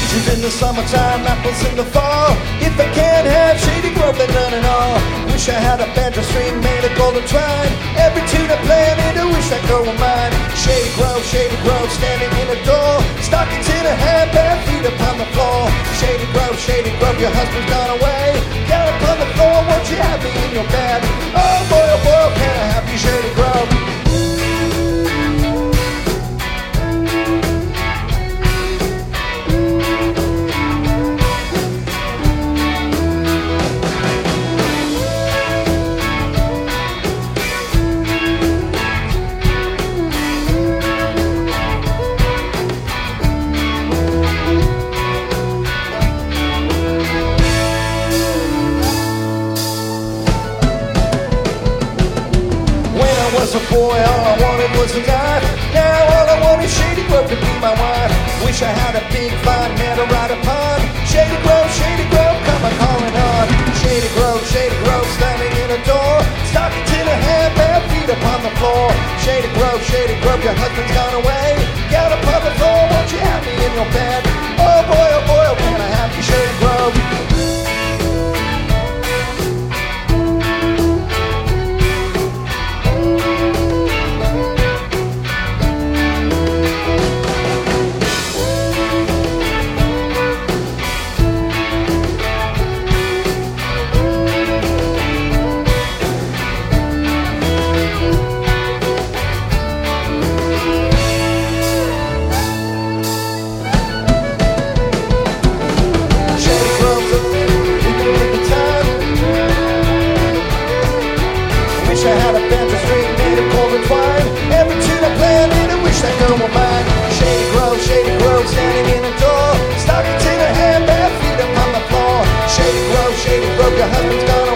Peaches in the summertime, apples in the fall. If I can't have Shady Grove, then none at all. Wish I had a banjo string made of golden twine. Every tune I play, I wish that girl were mine. Shady Grove, standing in the door. Stockings in a hand, bare feet upon the floor. Shady Grove, your husband's gone away. Down upon the floor, won't you have me in your bed? Oh boy, can I have you, Shady Grove? Was a boy, all I wanted was a knife. Now all I want is Shady Grove to be my wife. Wish I had a big fine man to ride upon. Shady Grove, come a calling on. Shady Grove, standing in a door. Stockings in a hand, bare feet upon the floor. Shady Grove, your husband's gone away. Get upon the floor, won't you have me in your bed? Oh boy, can I have you, Shady Grove? Wish I had a banjo string made of golden twine. Every tune I play, I wish that girl were mine. Shady Grove, standing in a door. Stockings in her hand, bare feet upon the floor. Shady Grove, your husband's gone